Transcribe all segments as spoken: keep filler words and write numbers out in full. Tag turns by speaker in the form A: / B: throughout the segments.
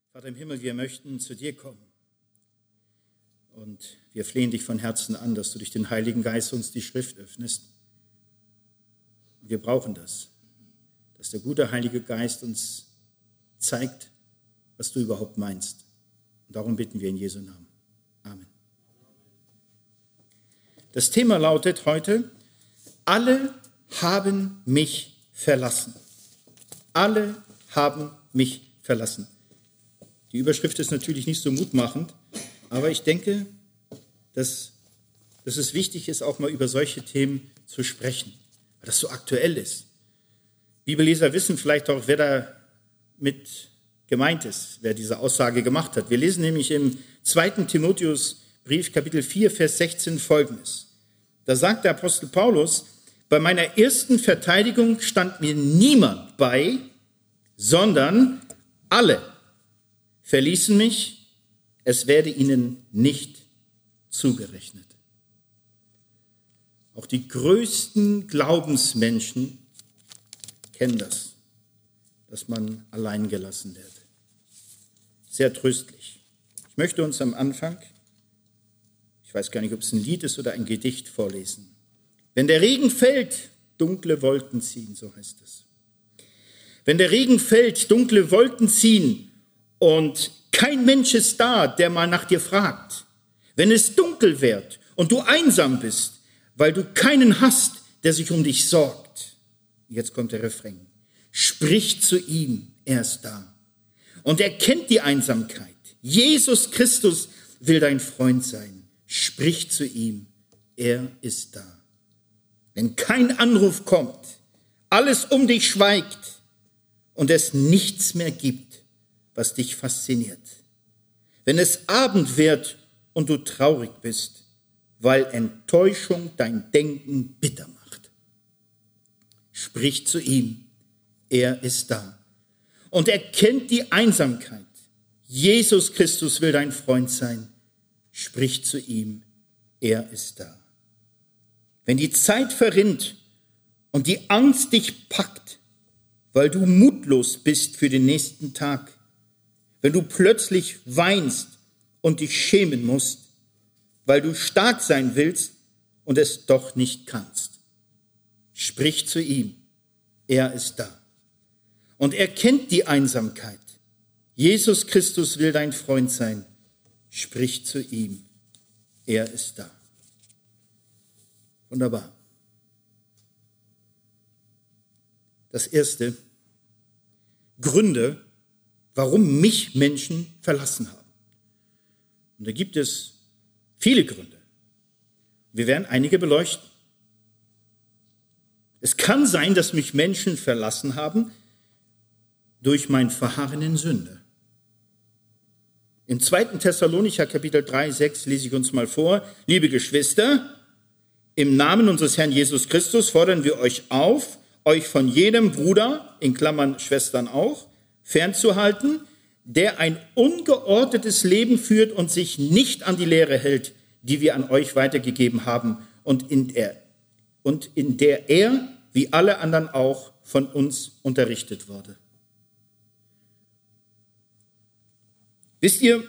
A: Vater im Himmel, wir möchten zu dir kommen. Und wir flehen dich von Herzen an, dass du durch den Heiligen Geist uns die Schrift öffnest. Und wir brauchen das, dass der gute Heilige Geist uns zeigt, was du überhaupt meinst. Und darum bitten wir in Jesu Namen. Amen. Das Thema lautet heute: Alle haben mich verlassen. Alle haben mich verlassen. Die Überschrift ist natürlich nicht so mutmachend, aber ich denke, dass, dass es wichtig ist, auch mal über solche Themen zu sprechen, weil das so aktuell ist. Bibelleser wissen vielleicht auch, wer da mit gemeint ist, wer diese Aussage gemacht hat. Wir lesen nämlich im zweiten Timotheusbrief, Kapitel vier, Vers sechzehn Folgendes. Da sagt der Apostel Paulus: Bei meiner ersten Verteidigung stand mir niemand bei, sondern alle verließen mich, es werde ihnen nicht zugerechnet. Auch die größten Glaubensmenschen kennen das, dass man allein gelassen wird. Sehr tröstlich. Ich möchte uns am Anfang, ich weiß gar nicht, ob es ein Lied ist oder ein Gedicht, vorlesen. Wenn der Regen fällt, dunkle Wolken ziehen, so heißt es. Wenn der Regen fällt, dunkle Wolken ziehen, und kein Mensch ist da, der mal nach dir fragt. Wenn es dunkel wird und du einsam bist, weil du keinen hast, der sich um dich sorgt. Jetzt kommt der Refrain. Sprich zu ihm, er ist da. Und er kennt die Einsamkeit. Jesus Christus will dein Freund sein. Sprich zu ihm, er ist da. Wenn kein Anruf kommt, alles um dich schweigt und es nichts mehr gibt, was dich fasziniert. Wenn es Abend wird und du traurig bist, weil Enttäuschung dein Denken bitter macht. Sprich zu ihm, er ist da. Und er kennt die Einsamkeit. Jesus Christus will dein Freund sein. Sprich zu ihm, er ist da. Wenn die Zeit verrinnt und die Angst dich packt, weil du mutlos bist für den nächsten Tag, wenn du plötzlich weinst und dich schämen musst, weil du stark sein willst und es doch nicht kannst. Sprich zu ihm, er ist da. Und er kennt die Einsamkeit. Jesus Christus will dein Freund sein. Sprich zu ihm, er ist da. Wunderbar. Das erste, Gründe, warum mich Menschen verlassen haben. Und da gibt es viele Gründe. Wir werden einige beleuchten. Es kann sein, dass mich Menschen verlassen haben durch mein Verharren in Sünde. Im zweiten Thessalonicher Kapitel drei, sechs lese ich uns mal vor. Liebe Geschwister, im Namen unseres Herrn Jesus Christus fordern wir euch auf, euch von jedem Bruder, in Klammern Schwestern auch, fernzuhalten, der ein ungeordnetes Leben führt und sich nicht an die Lehre hält, die wir an euch weitergegeben haben und in der, und in der er, wie alle anderen auch, von uns unterrichtet wurde. Wisst ihr,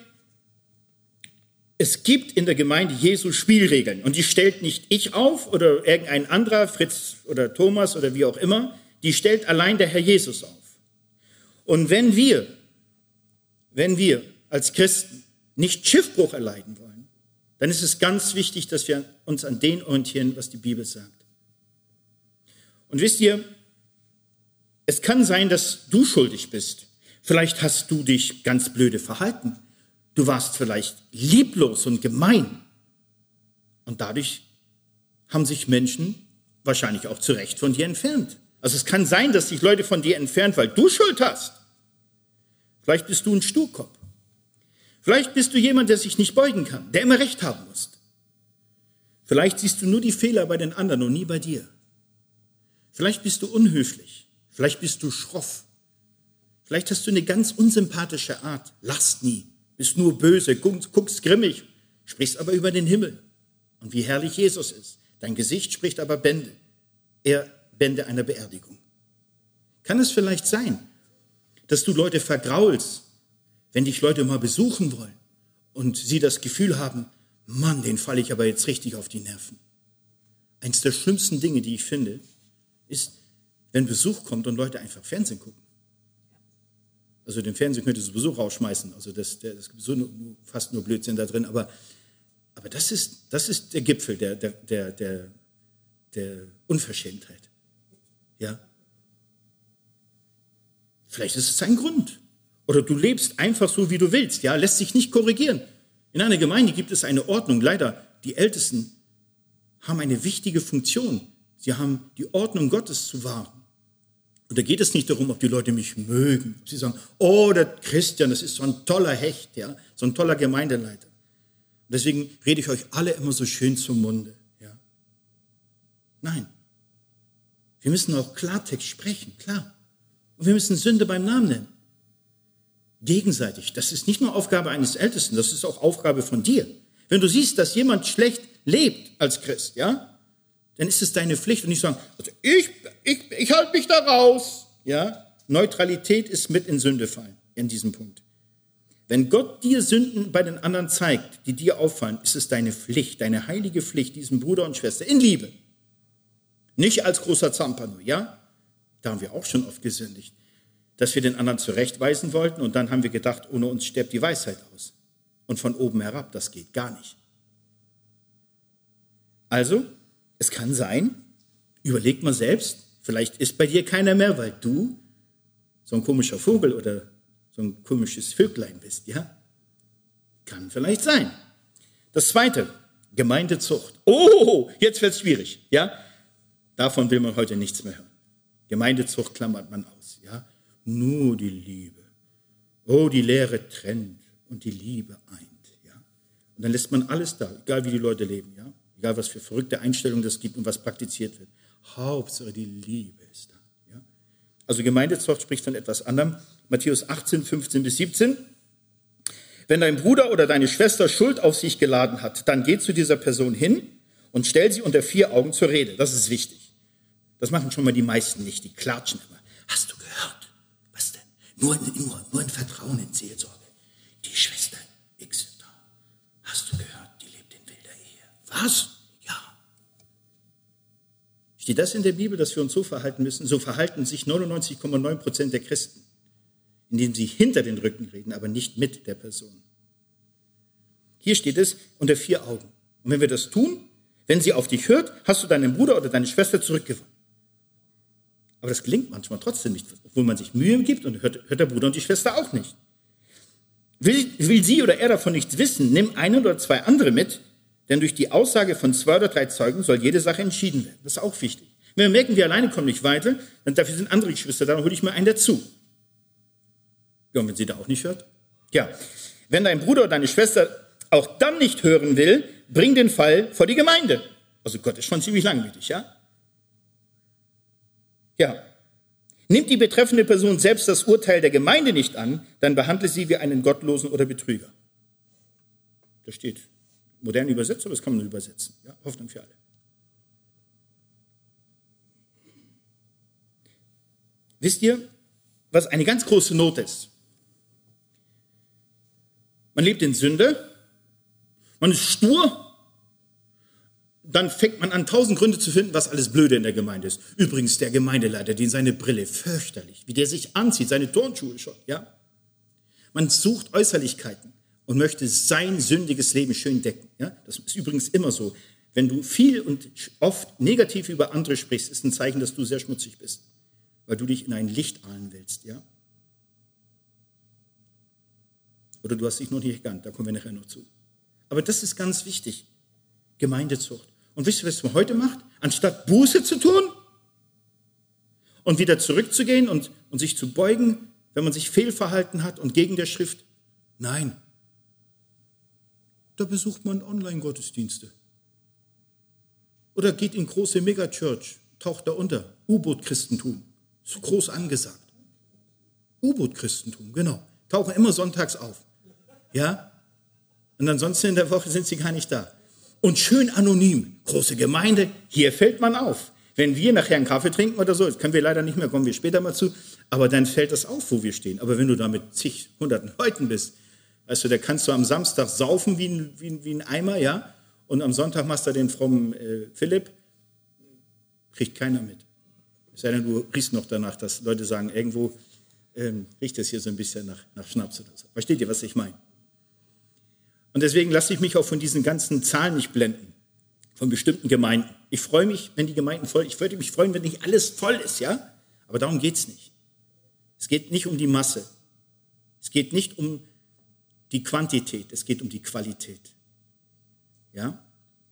A: es gibt in der Gemeinde Jesu Spielregeln und die stellt nicht ich auf oder irgendein anderer, Fritz oder Thomas oder wie auch immer, die stellt allein der Herr Jesus auf. Und wenn wir, wenn wir als Christen nicht Schiffbruch erleiden wollen, dann ist es ganz wichtig, dass wir uns an dem orientieren, was die Bibel sagt. Und wisst ihr, es kann sein, dass du schuldig bist. Vielleicht hast du dich ganz blöde verhalten. Du warst vielleicht lieblos und gemein. Und dadurch haben sich Menschen wahrscheinlich auch zu Recht von dir entfernt. Also es kann sein, dass sich Leute von dir entfernen, weil du Schuld hast. Vielleicht bist du ein Sturkopf. Vielleicht bist du jemand, der sich nicht beugen kann, der immer Recht haben muss. Vielleicht siehst du nur die Fehler bei den anderen und nie bei dir. Vielleicht bist du unhöflich. Vielleicht bist du schroff. Vielleicht hast du eine ganz unsympathische Art, lachst nie, bist nur böse, guckst grimmig, sprichst aber über den Himmel. Und wie herrlich Jesus ist. Dein Gesicht spricht aber Bände. Er Bände einer Beerdigung. Kann es vielleicht sein, dass du Leute vergraulst, wenn dich Leute mal besuchen wollen und sie das Gefühl haben, Mann, den falle ich aber jetzt richtig auf die Nerven. Eins der schlimmsten Dinge, die ich finde, ist, wenn Besuch kommt und Leute einfach Fernsehen gucken. Also den Fernsehen könntest du sowieso rausschmeißen, also das, der, das gibt so nur, fast nur Blödsinn da drin, aber, aber das, ist, das ist der Gipfel der, der, der, der, der Unverschämtheit. Ja? Vielleicht ist es ein Grund. Oder du lebst einfach so, wie du willst, ja, lässt sich nicht korrigieren. In einer Gemeinde gibt es eine Ordnung. Leider, die Ältesten haben eine wichtige Funktion. Sie haben die Ordnung Gottes zu wahren. Und da geht es nicht darum, ob die Leute mich mögen. Ob sie sagen, oh, der Christian, das ist so ein toller Hecht, ja, so ein toller Gemeindeleiter. Und deswegen rede ich euch alle immer so schön zum Munde. Ja. Nein. Wir müssen auch Klartext sprechen, klar. Und wir müssen Sünde beim Namen nennen. Gegenseitig. Das ist nicht nur Aufgabe eines Ältesten, das ist auch Aufgabe von dir. Wenn du siehst, dass jemand schlecht lebt als Christ, ja, dann ist es deine Pflicht und nicht sagen, also ich, ich, ich halte mich da raus. Ja? Neutralität ist mit in Sünde fallen, in diesem Punkt. Wenn Gott dir Sünden bei den anderen zeigt, die dir auffallen, ist es deine Pflicht, deine heilige Pflicht, diesem Bruder und Schwester in Liebe. Nicht als großer Zampano, ja? Da haben wir auch schon oft gesündigt, dass wir den anderen zurechtweisen wollten und dann haben wir gedacht, ohne uns stirbt die Weisheit aus. Und von oben herab, das geht gar nicht. Also, es kann sein, überleg mal selbst, vielleicht ist bei dir keiner mehr, weil du so ein komischer Vogel oder so ein komisches Vöglein bist, ja? Kann vielleicht sein. Das zweite, Gemeindezucht. Oh, jetzt wird's schwierig, ja? Davon will man heute nichts mehr hören. Gemeindezucht klammert man aus, ja? Nur die Liebe. Oh, die Lehre trennt und die Liebe eint, ja? Und dann lässt man alles da, egal wie die Leute leben, ja? Egal, was für verrückte Einstellungen das gibt und was praktiziert wird. Hauptsache die Liebe ist da. Ja? Also Gemeindezucht spricht von etwas anderem. Matthäus achtzehn, fünfzehn bis siebzehn. Wenn dein Bruder oder deine Schwester Schuld auf sich geladen hat, dann geh zu dieser Person hin und stell sie unter vier Augen zur Rede. Das ist wichtig. Das machen schon mal die meisten nicht. Die klatschen immer. Hast du gehört? Was denn? Nur, nur, nur in Vertrauen in Seelsorge. Die Schwester X ist da. Hast du gehört? Was? Ja. Steht das in der Bibel, dass wir uns so verhalten müssen? So verhalten sich neunundneunzig Komma neun Prozent der Christen, indem sie hinter den Rücken reden, aber nicht mit der Person. Hier steht es unter vier Augen. Und wenn wir das tun, wenn sie auf dich hört, hast du deinen Bruder oder deine Schwester zurückgewonnen. Aber das gelingt manchmal trotzdem nicht, obwohl man sich Mühe gibt und hört, hört der Bruder und die Schwester auch nicht. Will, will sie oder er davon nichts wissen, nimm einen oder zwei andere mit, denn durch die Aussage von zwei oder drei Zeugen soll jede Sache entschieden werden. Das ist auch wichtig. Wenn wir merken, wir alleine kommen nicht weiter, dann dafür sind andere Geschwister da, dann hole ich mir einen dazu. Ja, und wenn sie da auch nicht hört? Ja, wenn dein Bruder oder deine Schwester auch dann nicht hören will, bring den Fall vor die Gemeinde. Also Gott ist schon ziemlich langmütig, ja? Ja. Nimmt die betreffende Person selbst das Urteil der Gemeinde nicht an, dann behandle sie wie einen Gottlosen oder Betrüger. Das steht modern übersetzt, aber das kann man nur übersetzen. Ja, Hoffnung für alle. Wisst ihr, was eine ganz große Not ist? Man lebt in Sünde, man ist stur, dann fängt man an, tausend Gründe zu finden, was alles Blöde in der Gemeinde ist. Übrigens der Gemeindeleiter, den seine Brille, fürchterlich, wie der sich anzieht, seine Turnschuhe schon. Ja? Man sucht Äußerlichkeiten und möchte sein sündiges Leben schön decken. Ja? Das ist übrigens immer so. Wenn du viel und oft negativ über andere sprichst, ist ein Zeichen, dass du sehr schmutzig bist, weil du dich in ein Licht ahlen willst. Ja? Oder du hast dich noch nicht erkannt, da kommen wir nachher noch zu. Aber das ist ganz wichtig, Gemeindezucht. Und wisst ihr, was man heute macht? Anstatt Buße zu tun und wieder zurückzugehen und, und sich zu beugen, wenn man sich fehlverhalten hat und gegen der Schrift, nein, da besucht man Online-Gottesdienste. Oder geht in große Megachurch, taucht da unter. U-Boot-Christentum, so groß angesagt. U-Boot-Christentum, genau. Tauchen immer sonntags auf. Ja? Und ansonsten in der Woche sind sie gar nicht da. Und schön anonym. Große Gemeinde, hier fällt man auf. Wenn wir nachher einen Kaffee trinken oder so, das können wir leider nicht mehr, kommen wir später mal zu, Aber dann fällt das auf, wo wir stehen. Aber wenn du da mit zig, hunderten Leuten bist, weißt du, da kannst du am Samstag saufen wie ein, wie ein, wie ein Eimer, ja, und am Sonntag machst du den frommen äh, Philipp, kriegt keiner mit. Es sei denn, du riechst noch danach, dass Leute sagen, irgendwo ähm, riecht es hier so ein bisschen nach, nach Schnaps oder so. Versteht ihr, was ich meine? Und deswegen lasse ich mich auch von diesen ganzen Zahlen nicht blenden, von bestimmten Gemeinden. Ich freue mich, wenn die Gemeinden voll, ich würde mich freuen, wenn nicht alles voll ist, ja? Aber darum geht es nicht. Es geht nicht um die Masse. Es geht nicht um die Quantität, es geht um die Qualität. Ja?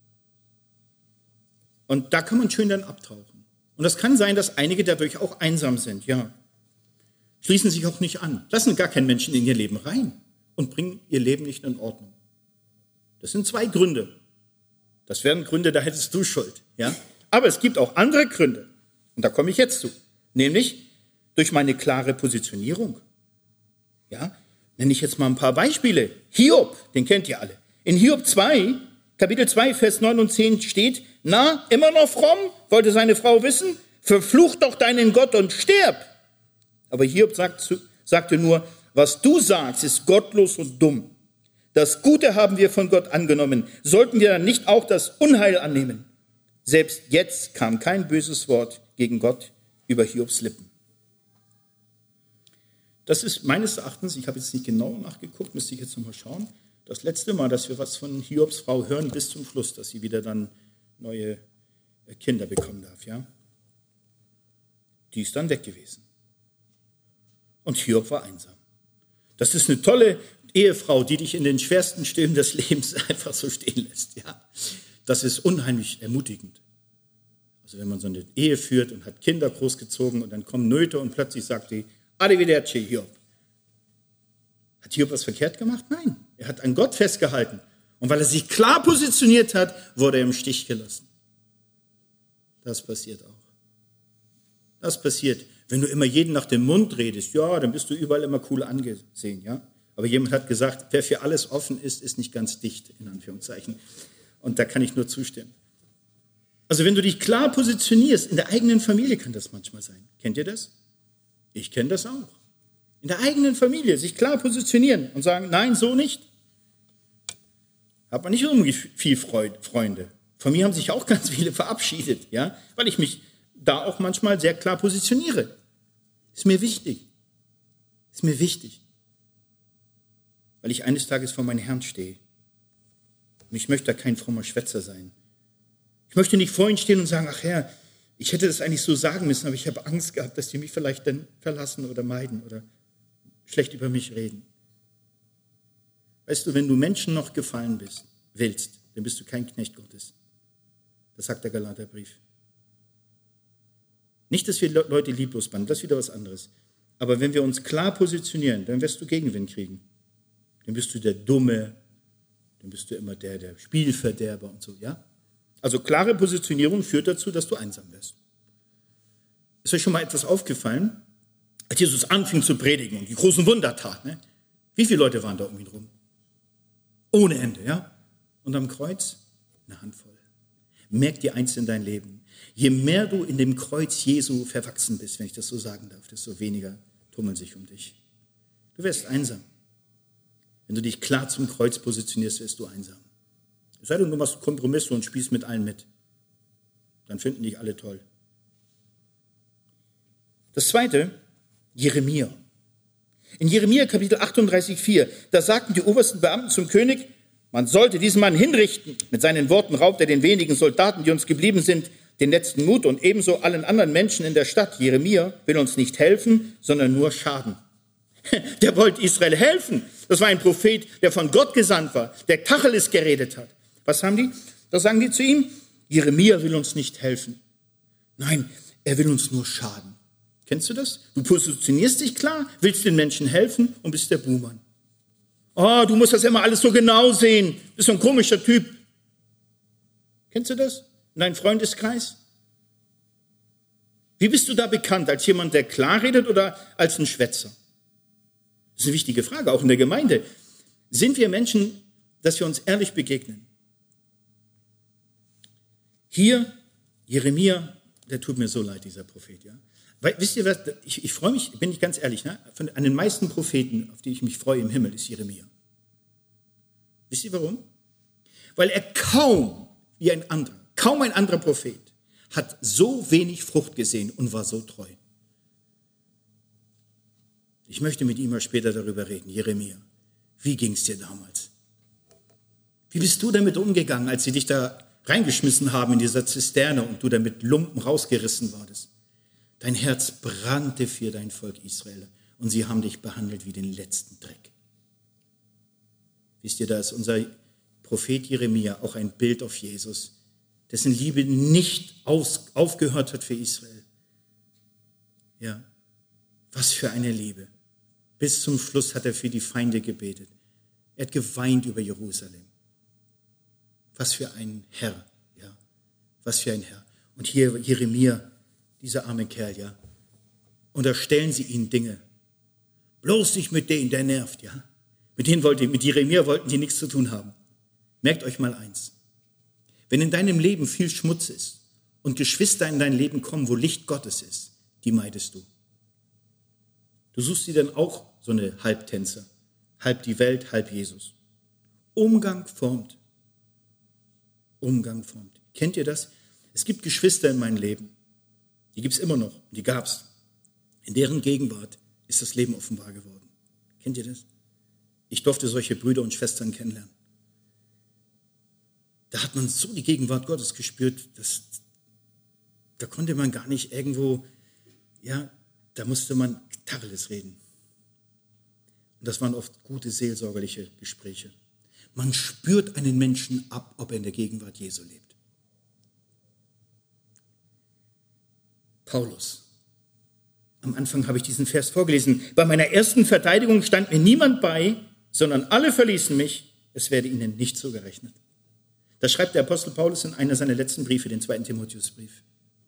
A: Und da kann man schön dann abtauchen. Und das kann sein, dass einige dadurch auch einsam sind, ja. Schließen sich auch nicht an, lassen gar keinen Menschen in ihr Leben rein und bringen ihr Leben nicht in Ordnung. Das sind zwei Gründe. Das wären Gründe, da hättest du Schuld, ja. Aber es gibt auch andere Gründe. Und da komme ich jetzt zu. Nämlich durch meine klare Positionierung. Ja, nenne ich jetzt mal ein paar Beispiele. Hiob, den kennt ihr alle. In Hiob zwei, Kapitel zwei, Vers neun und zehn steht, na, immer noch fromm, wollte seine Frau wissen, verfluch doch deinen Gott und stirb. Aber Hiob sagt, sagte nur, was du sagst, ist gottlos und dumm. Das Gute haben wir von Gott angenommen. Sollten wir dann nicht auch das Unheil annehmen? Selbst jetzt kam kein böses Wort gegen Gott über Hiobs Lippen. Das ist meines Erachtens, ich habe jetzt nicht genau nachgeguckt, müsste ich jetzt nochmal schauen, das letzte Mal, dass wir was von Hiobs Frau hören bis zum Schluss, dass sie wieder dann neue Kinder bekommen darf. Ja? Die ist dann weg gewesen. Und Hiob war einsam. Das ist eine tolle Ehefrau, die dich in den schwersten Stürmen des Lebens einfach so stehen lässt. Ja? Das ist unheimlich ermutigend. Also wenn man so eine Ehe führt und hat Kinder großgezogen und dann kommen Nöte und plötzlich sagt die, Arrivederci, Hiob. Hat Hiob was verkehrt gemacht? Nein. Er hat an Gott festgehalten. Und weil er sich klar positioniert hat, wurde er im Stich gelassen. Das passiert auch. Das passiert, wenn du immer jeden nach dem Mund redest. Ja, dann bist du überall immer cool angesehen. Ja? Aber jemand hat gesagt, wer für alles offen ist, ist nicht ganz dicht, in Anführungszeichen. Und da kann ich nur zustimmen. Also wenn du dich klar positionierst, in der eigenen Familie kann das manchmal sein. Kennt ihr das? Ich kenne das auch. In der eigenen Familie sich klar positionieren und sagen, nein, so nicht. Hat man nicht irgendwie viel Freunde. Von mir haben sich auch ganz viele verabschiedet, ja, weil ich mich da auch manchmal sehr klar positioniere. Ist mir wichtig. Ist mir wichtig. Weil ich eines Tages vor meinem Herrn stehe. Und ich möchte da kein frommer Schwätzer sein. Ich möchte nicht vor ihm stehen und sagen, ach Herr, ich hätte das eigentlich so sagen müssen, aber ich habe Angst gehabt, dass die mich vielleicht dann verlassen oder meiden oder schlecht über mich reden. Weißt du, wenn du Menschen noch gefallen bist, willst, dann bist du kein Knecht Gottes. Das sagt der Galaterbrief. Nicht, dass wir Leute lieblos behandeln, das ist wieder was anderes. Aber wenn wir uns klar positionieren, dann wirst du Gegenwind kriegen. Dann bist du der Dumme, dann bist du immer der, der Spielverderber und so, ja? Also klare Positionierung führt dazu, dass du einsam wirst. Ist euch schon mal etwas aufgefallen? Als Jesus anfing zu predigen und die großen Wunder tat, ne? Wie viele Leute waren da um ihn rum? Ohne Ende, ja? Und am Kreuz eine Handvoll. Merk dir eins in dein Leben. Je mehr du in dem Kreuz Jesu verwachsen bist, wenn ich das so sagen darf, desto weniger tummeln sich um dich. Du wirst einsam. Wenn du dich klar zum Kreuz positionierst, wirst du einsam. Es sei denn, du machst Kompromisse und spielst mit allen mit. Dann finden dich alle toll. Das zweite, Jeremia. In Jeremia Kapitel achtunddreißig, vier, da sagten die obersten Beamten zum König, man sollte diesen Mann hinrichten. Mit seinen Worten raubt er den wenigen Soldaten, die uns geblieben sind, den letzten Mut und ebenso allen anderen Menschen in der Stadt. Jeremia will uns nicht helfen, sondern nur schaden. Der wollte Israel helfen. Das war ein Prophet, der von Gott gesandt war, der Tacheles geredet hat. Was haben die? Da sagen die zu ihm, Jeremia will uns nicht helfen. Nein, er will uns nur schaden. Kennst du das? Du positionierst dich klar, willst den Menschen helfen und bist der Buhmann. Oh, du musst das immer alles so genau sehen. Du bist so ein komischer Typ. Kennst du das? In deinem Freundeskreis? Wie bist du da bekannt? Als jemand, der klar redet oder als ein Schwätzer? Das ist eine wichtige Frage, auch in der Gemeinde. Sind wir Menschen, dass wir uns ehrlich begegnen? Hier, Jeremia, der tut mir so leid, dieser Prophet, ja. Weil, wisst ihr was, ich, ich freue mich, bin ich ganz ehrlich, ne? Von, an den meisten Propheten, auf die ich mich freue im Himmel, ist Jeremia. Wisst ihr warum? Weil er kaum wie ein anderer, kaum ein anderer Prophet hat so wenig Frucht gesehen und war so treu. Ich möchte mit ihm mal später darüber reden, Jeremia. Wie ging es dir damals? Wie bist du damit umgegangen, als sie dich da reingeschmissen haben in dieser Zisterne und du damit Lumpen rausgerissen wurdest? Dein Herz brannte für dein Volk Israel und sie haben dich behandelt wie den letzten Dreck. Wisst ihr, da ist unser Prophet Jeremia auch ein Bild auf Jesus, dessen Liebe nicht aus, aufgehört hat für Israel. Ja, was für eine Liebe. Bis zum Schluss hat er für die Feinde gebetet. Er hat geweint über Jerusalem. Was für ein Herr, ja, was für ein Herr. Und hier Jeremia, dieser arme Kerl, ja, unterstellen sie ihnen Dinge. Bloß nicht mit denen, der nervt, ja. Mit denen wollte, mit Jeremia wollten die nichts zu tun haben. Merkt euch mal eins. Wenn in deinem Leben viel Schmutz ist und Geschwister in dein Leben kommen, wo Licht Gottes ist, die meidest du. Du suchst dir dann auch so eine Halbtänzer. Halb die Welt, halb Jesus. Umgang formt. Umgang formt. Kennt ihr das? Es gibt Geschwister in meinem Leben. Die gibt es immer noch. Die gab es. In deren Gegenwart ist das Leben offenbar geworden. Kennt ihr das? Ich durfte solche Brüder und Schwestern kennenlernen. Da hat man so die Gegenwart Gottes gespürt, dass, da konnte man gar nicht irgendwo, ja, da musste man Tacheles reden. Und das waren oft gute seelsorgerliche Gespräche. Man spürt einen Menschen ab, ob er in der Gegenwart Jesu lebt. Paulus. Am Anfang habe ich diesen Vers vorgelesen. Bei meiner ersten Verteidigung stand mir niemand bei, sondern alle verließen mich. Es werde ihnen nicht zugerechnet. Das schreibt der Apostel Paulus in einer seiner letzten Briefe, den zweiten Timotheusbrief.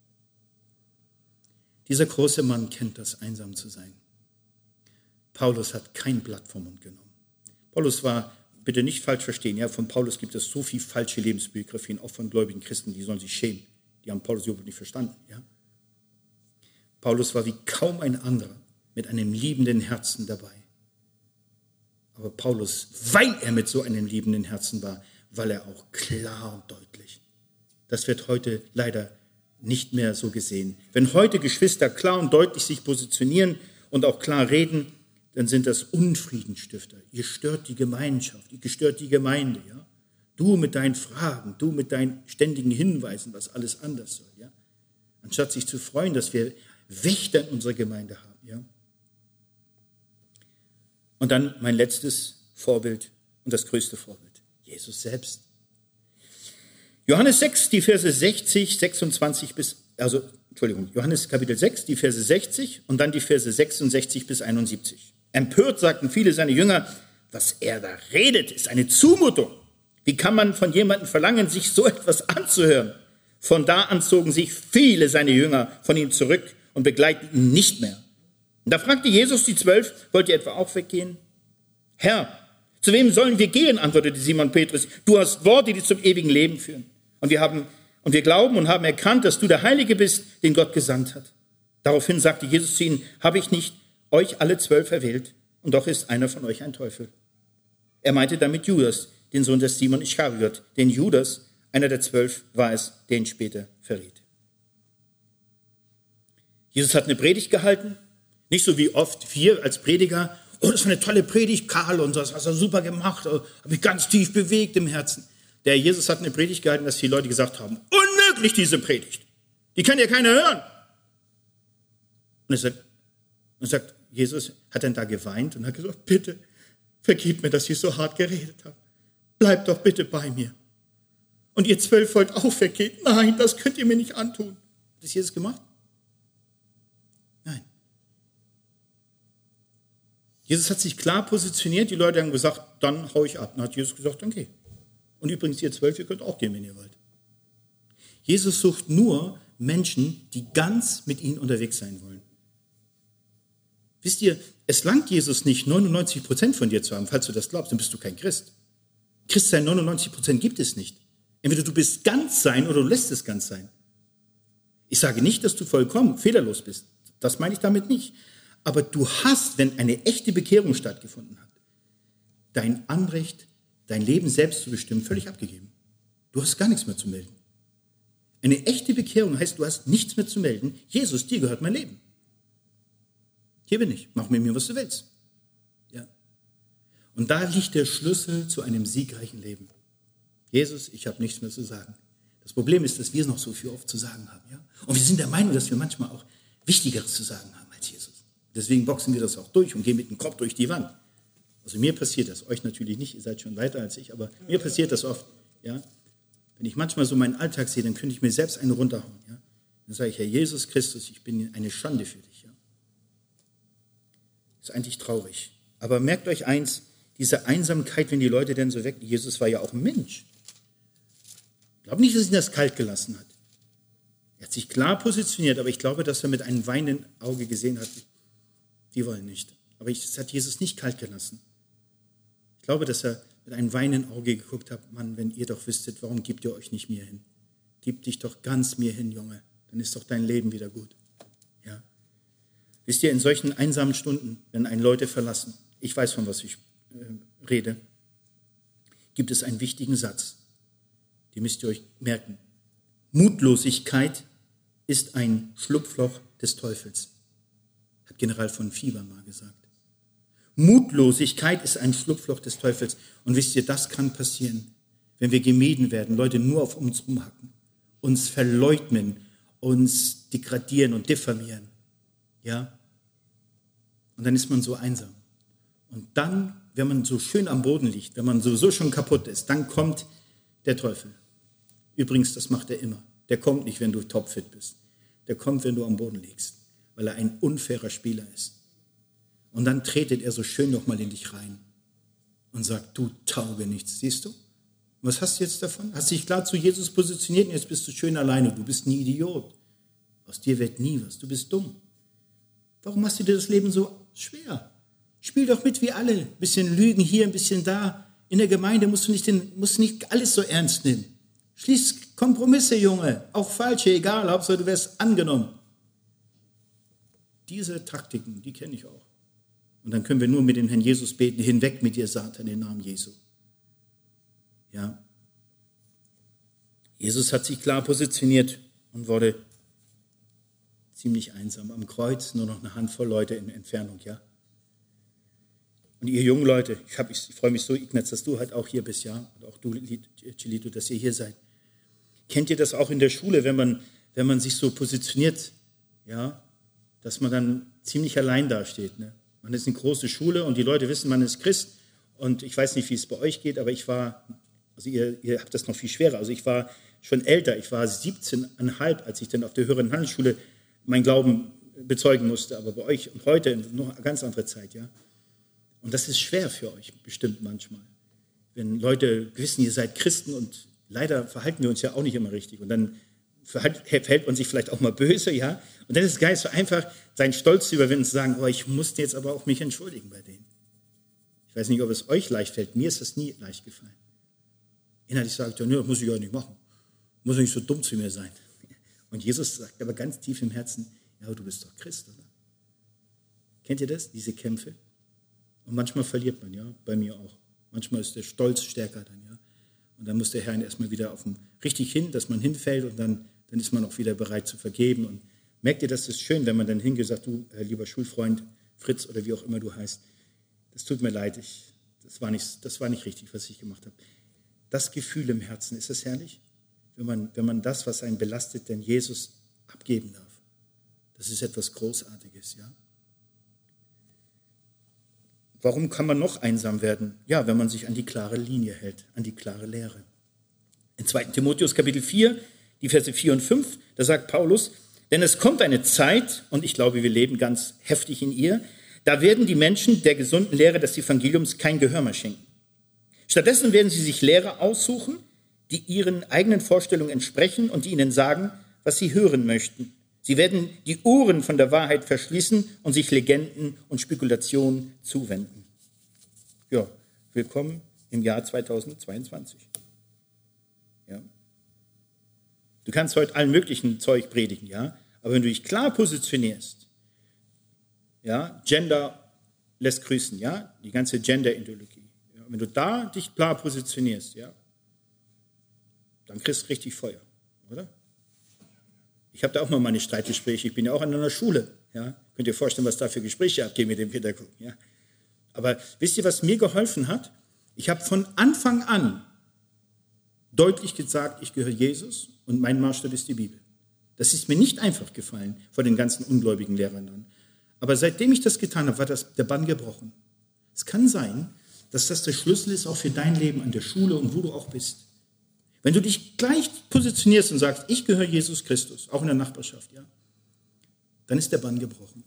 A: Dieser große Mann kennt das, einsam zu sein. Paulus hat kein Blatt vom Mund genommen. Paulus war, bitte nicht falsch verstehen, ja, von Paulus gibt es so viel falsche Lebensbiografien, auch von gläubigen Christen, die sollen sich schämen. Die haben Paulus überhaupt nicht verstanden. Ja. Paulus war wie kaum ein anderer mit einem liebenden Herzen dabei. Aber Paulus, weil er mit so einem liebenden Herzen war, weil er auch klar und deutlich. Das wird heute leider nicht mehr so gesehen. Wenn heute Geschwister klar und deutlich sich positionieren und auch klar reden, dann sind das Unfriedenstifter. Ihr stört die Gemeinschaft, ihr stört die Gemeinde. Ja? Du mit deinen Fragen, du mit deinen ständigen Hinweisen, was alles anders soll. Ja? Anstatt sich zu freuen, dass wir Wächter in unserer Gemeinde haben. Ja? Und dann mein letztes Vorbild und das größte Vorbild. Jesus selbst. Johannes sechs, die Verse sechzig, sechsundzwanzig bis, also, Entschuldigung, Johannes Kapitel sechs, die Verse sechzig und dann die Verse sechsundsechzig bis einundsiebzig. Empört sagten viele seiner Jünger, was er da redet, ist eine Zumutung. Wie kann man von jemandem verlangen, sich so etwas anzuhören? Von da an zogen sich viele seiner Jünger von ihm zurück und begleiteten ihn nicht mehr. Und da fragte Jesus die Zwölf, wollt ihr etwa auch weggehen? Herr, zu wem sollen wir gehen, antwortete Simon Petrus. Du hast Worte, die zum ewigen Leben führen. Und wir haben, und wir glauben und haben erkannt, dass du der Heilige bist, den Gott gesandt hat. Daraufhin sagte Jesus zu ihnen, habe ich nicht euch alle zwölf erwählt? Und doch ist einer von euch ein Teufel. Er meinte damit Judas, den Sohn des Simon Ischariot. Denn Judas, einer der zwölf, war es, den später verriet. Jesus hat eine Predigt gehalten. Nicht so wie oft wir als Prediger, oh, das war eine tolle Predigt, Karl, und das hast du super gemacht, habe mich ganz tief bewegt im Herzen. Der Jesus hat eine Predigt gehalten, dass viele Leute gesagt haben, unmöglich diese Predigt, die kann ja keiner hören. Und er sagt, und sagt, Jesus hat dann da geweint und hat gesagt, bitte, vergib mir, dass ich so hart geredet habe. Bleibt doch bitte bei mir. Und ihr zwölf wollt auch weggehen. Nein, das könnt ihr mir nicht antun. Hat das Jesus gemacht? Nein. Jesus hat sich klar positioniert, die Leute haben gesagt, dann hau ich ab. Dann hat Jesus gesagt, dann geh. Und übrigens, ihr zwölf, ihr könnt auch gehen, wenn ihr wollt. Jesus sucht nur Menschen, die ganz mit ihm unterwegs sein wollen. Wisst ihr, es langt Jesus nicht, neunundneunzig Prozent von dir zu haben. Falls du das glaubst, dann bist du kein Christ. Christsein neunundneunzig Prozent gibt es nicht. Entweder du bist ganz sein oder du lässt es ganz sein. Ich sage nicht, dass du vollkommen fehlerlos bist. Das meine ich damit nicht. Aber du hast, wenn eine echte Bekehrung stattgefunden hat, dein Anrecht, dein Leben selbst zu bestimmen, völlig abgegeben. Du hast gar nichts mehr zu melden. Eine echte Bekehrung heißt, du hast nichts mehr zu melden. Jesus, dir gehört mein Leben. Hier bin ich, mach mit mir, was du willst. Ja. Und da liegt der Schlüssel zu einem siegreichen Leben. Jesus, ich habe nichts mehr zu sagen. Das Problem ist, dass wir noch so viel oft zu sagen haben. Ja? Und wir sind der Meinung, dass wir manchmal auch Wichtigeres zu sagen haben als Jesus. Deswegen boxen wir das auch durch und gehen mit dem Kopf durch die Wand. Also mir passiert das, euch natürlich nicht, ihr seid schon weiter als ich, aber mir passiert das oft. Ja? Wenn ich manchmal so meinen Alltag sehe, dann könnte ich mir selbst eine runterhauen. Ja? Dann sage ich, Herr Jesus Christus, ich bin eine Schande für dich. Ja? Das ist eigentlich traurig. Aber merkt euch eins, diese Einsamkeit, wenn die Leute denn so weg, Jesus war ja auch ein Mensch. Ich glaube nicht, dass ihn das kalt gelassen hat. Er hat sich klar positioniert, aber ich glaube, dass er mit einem weinenden Auge gesehen hat, die wollen nicht. Aber das hat Jesus nicht kalt gelassen. Ich glaube, dass er mit einem weinenden Auge geguckt hat, Mann, wenn ihr doch wüsstet, warum gebt ihr euch nicht mir hin? Gib dich doch ganz mir hin, Junge, dann ist doch dein Leben wieder gut. Ja. Wisst ihr, in solchen einsamen Stunden, wenn einen Leute verlassen, ich weiß, von was ich äh, rede, gibt es einen wichtigen Satz. Die müsst ihr euch merken. Mutlosigkeit ist ein Schlupfloch des Teufels, hat General von Fieber mal gesagt. Mutlosigkeit ist ein Schlupfloch des Teufels. Und wisst ihr, das kann passieren, wenn wir gemieden werden, Leute nur auf uns rumhacken, uns verleugnen, uns degradieren und diffamieren. Ja? Und dann ist man so einsam. Und dann, wenn man so schön am Boden liegt, wenn man sowieso schon kaputt ist, dann kommt der Teufel. Übrigens, das macht er immer. Der kommt nicht, wenn du topfit bist. Der kommt, wenn du am Boden liegst, weil er ein unfairer Spieler ist. Und dann tretet er so schön nochmal in dich rein und sagt, du tauge nichts. Siehst du? Was hast du jetzt davon? Hast dich klar zu Jesus positioniert und jetzt bist du schön alleine. Du bist ein Idiot. Aus dir wird nie was. Du bist dumm. Warum machst du dir das Leben so schwer? Spiel doch mit wie alle. Ein bisschen Lügen hier, ein bisschen da. In der Gemeinde musst du nicht, den, musst nicht alles so ernst nehmen. Schließ Kompromisse, Junge. Auch falsche, egal. Hauptsache du wirst angenommen. Diese Taktiken, die kenne ich auch. Und dann können wir nur mit dem Herrn Jesus beten, hinweg mit dir, Satan, im Namen Jesu. Ja. Jesus hat sich klar positioniert und wurde ziemlich einsam. Am Kreuz nur noch eine Handvoll Leute in Entfernung, ja. Und ihr jungen Leute, ich, hab, ich freue mich so, Ignaz, dass du halt auch hier bist, ja. Und auch du, Chilito, dass ihr hier seid. Kennt ihr das auch in der Schule, wenn man, wenn man sich so positioniert, ja, dass man dann ziemlich allein dasteht, ne? Man ist eine große Schule und die Leute wissen, man ist Christ. Und ich weiß nicht, wie es bei euch geht, aber ich war, also ihr, ihr habt das noch viel schwerer. Also ich war schon älter, ich war siebzehn Komma fünf, als ich dann auf der höheren Handelsschule meinen Glauben bezeugen musste. Aber bei euch und heute noch eine ganz andere Zeit, ja. Und das ist schwer für euch, bestimmt manchmal. Wenn Leute wissen, ihr seid Christen und leider verhalten wir uns ja auch nicht immer richtig. Und dann verhält man sich vielleicht auch mal böse, ja. Und dann ist es geil, so einfach seinen Stolz zu überwinden und zu sagen, oh, ich musste jetzt aber auch mich entschuldigen bei denen. Ich weiß nicht, ob es euch leicht fällt. Mir ist das nie leicht gefallen. Innerlich sagt er, nee, das muss ich auch nicht machen. Muss nicht so dumm zu mir sein. Und Jesus sagt aber ganz tief im Herzen, ja, aber du bist doch Christ, oder? Kennt ihr das, diese Kämpfe? Und manchmal verliert man, ja, bei mir auch. Manchmal ist der Stolz stärker dann, ja. Und dann muss der Herr ihn erstmal wieder auf dem, richtig hin, dass man hinfällt und dann, dann ist man auch wieder bereit zu vergeben. Und merkt ihr, das ist schön, wenn man dann hingeht, sagt, du, äh, lieber Schulfreund, Fritz oder wie auch immer du heißt, das tut mir leid, ich, das, war nicht, das war nicht richtig, was ich gemacht habe. Das Gefühl im Herzen, ist das herrlich? Wenn man, wenn man das, was einen belastet, denn Jesus abgeben darf. Das ist etwas Großartiges, ja. Warum kann man noch einsam werden? Ja, wenn man sich an die klare Linie hält, an die klare Lehre. In zweiten Timotheus Kapitel vier, die Verse vier und fünf, da sagt Paulus, denn es kommt eine Zeit, und ich glaube, wir leben ganz heftig in ihr, da werden die Menschen der gesunden Lehre des Evangeliums kein Gehör mehr schenken. Stattdessen werden sie sich Lehrer aussuchen, die ihren eigenen Vorstellungen entsprechen und die ihnen sagen, was sie hören möchten. Sie werden die Ohren von der Wahrheit verschließen und sich Legenden und Spekulationen zuwenden. Ja, willkommen im Jahr zweitausendzweiundzwanzig. Ja. Du kannst heute allen möglichen Zeug predigen, ja, aber wenn du dich klar positionierst, Ja, Gender lässt grüßen, ja, die ganze Gender-Ideologie. Ja, wenn du da dich klar positionierst, ja, dann kriegst du richtig Feuer, oder? Ich habe da auch mal meine Streitgespräche, ich bin ja auch an einer Schule, ja, könnt ihr vorstellen, was da für Gespräche abgehen mit dem Pädagogen, ja. Aber wisst ihr, was mir geholfen hat? Ich habe von Anfang an deutlich gesagt, ich gehöre Jesus und mein Maßstab ist die Bibel. Das ist mir nicht einfach gefallen vor den ganzen ungläubigen Lehrern. Aber seitdem ich das getan habe, war das, der Bann gebrochen. Es kann sein, dass das der Schlüssel ist auch für dein Leben an der Schule und wo du auch bist. Wenn du dich gleich positionierst und sagst, ich gehöre Jesus Christus, auch in der Nachbarschaft, ja, dann ist der Bann gebrochen.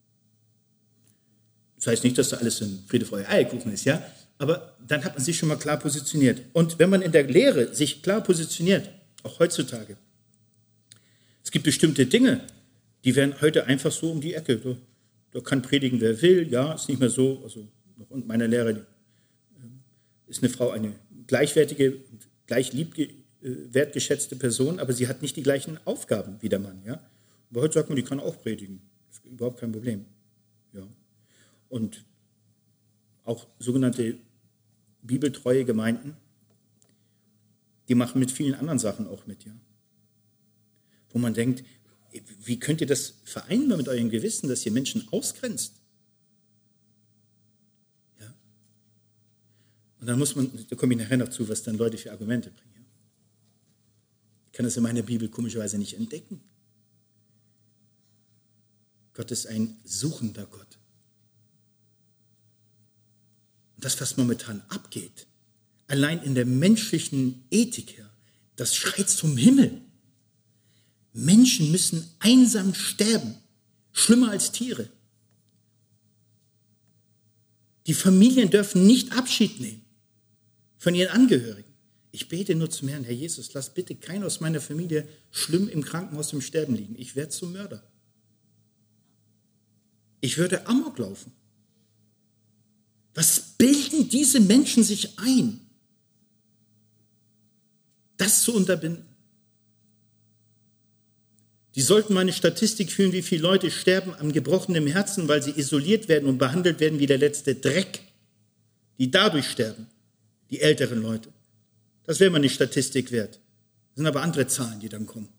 A: Das heißt nicht, dass da alles ein Friede, Freude, Eierkuchen ist, ja, aber dann hat man sich schon mal klar positioniert. Und wenn man in der Lehre sich klar positioniert, auch heutzutage, es gibt bestimmte Dinge, die werden heute einfach so um die Ecke. Da, da kann predigen, wer will, ja, ist nicht mehr so. Also und meine Lehrerin ist eine Frau, eine gleichwertige, gleich lieb wertgeschätzte Person, aber sie hat nicht die gleichen Aufgaben wie der Mann. Ja? Aber heute sagt man, die kann auch predigen. Das ist überhaupt kein Problem. Ja. Und auch sogenannte bibeltreue Gemeinden, die machen mit vielen anderen Sachen auch mit. Ja? Wo man denkt, wie könnt ihr das vereinbaren mit eurem Gewissen, dass ihr Menschen ausgrenzt? Ja? Und dann muss man, da komme ich nachher noch zu, was dann Leute für Argumente bringen. Ja? Ich kann das in meiner Bibel komischerweise nicht entdecken. Gott ist ein suchender Gott. Und das, was momentan abgeht, allein in der menschlichen Ethik her, das schreit zum Himmel. Menschen müssen einsam sterben, schlimmer als Tiere. Die Familien dürfen nicht Abschied nehmen von ihren Angehörigen. Ich bete nur zum Herrn, Herr Jesus, lass bitte keinen aus meiner Familie schlimm im Krankenhaus im Sterben liegen. Ich werde zum Mörder. Ich würde Amok laufen. Was bilden diese Menschen sich ein, das zu unterbinden? Die sollten mal eine Statistik führen, wie viele Leute sterben an gebrochenem Herzen, weil sie isoliert werden und behandelt werden wie der letzte Dreck, die dadurch sterben, die älteren Leute. Das wäre mal eine Statistik wert. Das sind aber andere Zahlen, die dann kommen.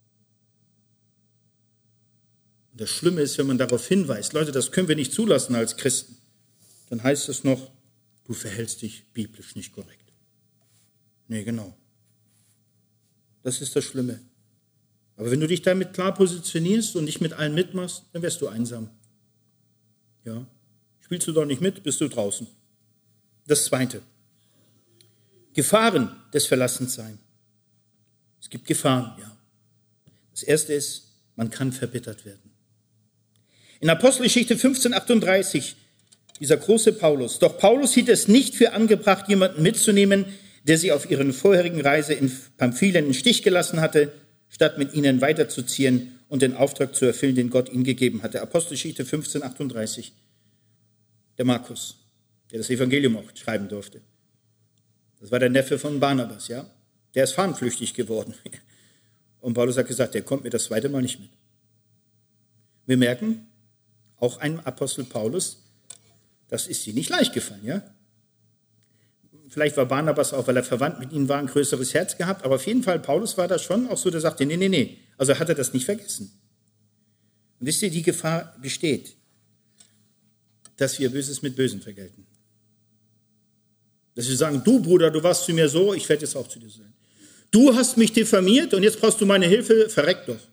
A: Und das Schlimme ist, wenn man darauf hinweist, Leute, das können wir nicht zulassen als Christen, dann heißt es noch, du verhältst dich biblisch nicht korrekt. Nee, genau. Das ist das Schlimme. Aber wenn du dich damit klar positionierst und nicht mit allen mitmachst, dann wirst du einsam. Ja. Spielst du doch nicht mit, bist du draußen. Das Zweite. Gefahren des Verlassenseins. Es gibt Gefahren, ja. Das Erste ist, man kann verbittert werden. In Apostelgeschichte fünfzehn achtunddreißig, dieser große Paulus. Doch Paulus hielt es nicht für angebracht, jemanden mitzunehmen, der sie auf ihren vorherigen Reise in Pamphylien im Stich gelassen hatte, statt mit ihnen weiterzuziehen und den Auftrag zu erfüllen, den Gott ihnen gegeben hatte. Apostelgeschichte fünfzehn achtunddreißig. Der Markus, der das Evangelium auch schreiben durfte. Das war der Neffe von Barnabas, ja. Der ist fahnenflüchtig geworden. Und Paulus hat gesagt, der kommt mir das zweite Mal nicht mit. Wir merken, auch ein Apostel Paulus, das ist sie nicht leicht gefallen, ja. Vielleicht war Barnabas auch, weil er verwandt mit ihnen war, ein größeres Herz gehabt, aber auf jeden Fall, Paulus war da schon auch so, der sagte, nee, nee, nee, also hat er das nicht vergessen. Und wisst ihr, die Gefahr besteht, dass wir Böses mit Bösen vergelten. Dass wir sagen, du Bruder, du warst zu mir so, ich werde jetzt auch zu dir sein. Du hast mich diffamiert und jetzt brauchst du meine Hilfe, verreck doch.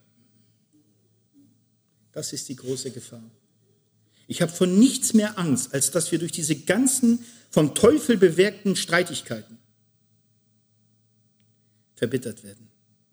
A: Das ist die große Gefahr. Ich habe vor nichts mehr Angst, als dass wir durch diese ganzen vom Teufel bewirkten Streitigkeiten verbittert werden.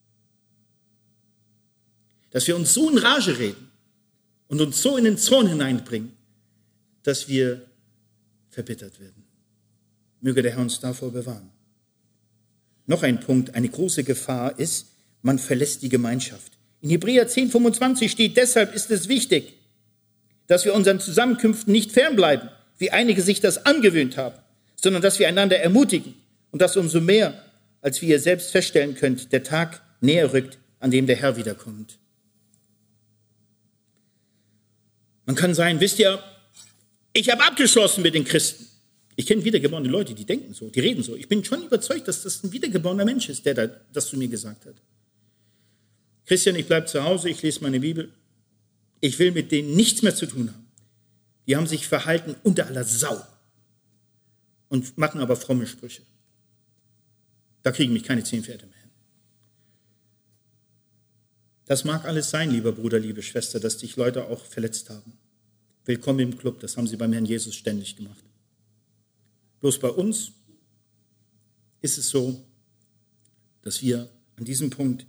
A: Dass wir uns so in Rage reden und uns so in den Zorn hineinbringen, dass wir verbittert werden. Möge der Herr uns davor bewahren. Noch ein Punkt, eine große Gefahr ist, man verlässt die Gemeinschaft. In Hebräer zehn fünfundzwanzig steht, deshalb ist es wichtig, dass wir unseren Zusammenkünften nicht fernbleiben, wie einige sich das angewöhnt haben, sondern dass wir einander ermutigen und das umso mehr, als wie ihr selbst feststellen könnt, der Tag näher rückt, an dem der Herr wiederkommt. Man kann sagen, wisst ihr, ich habe abgeschlossen mit den Christen. Ich kenne wiedergeborene Leute, die denken so, die reden so. Ich bin schon überzeugt, dass das ein wiedergeborener Mensch ist, der da, das zu mir gesagt hat. Christian, ich bleibe zu Hause, ich lese meine Bibel. Ich will mit denen nichts mehr zu tun haben. Die haben sich verhalten unter aller Sau und machen aber fromme Sprüche. Da kriegen mich keine zehn Pferde mehr hin. Das mag alles sein, lieber Bruder, liebe Schwester, dass dich Leute auch verletzt haben. Willkommen im Club, das haben sie beim Herrn Jesus ständig gemacht. Bloß bei uns ist es so, dass wir an diesem Punkt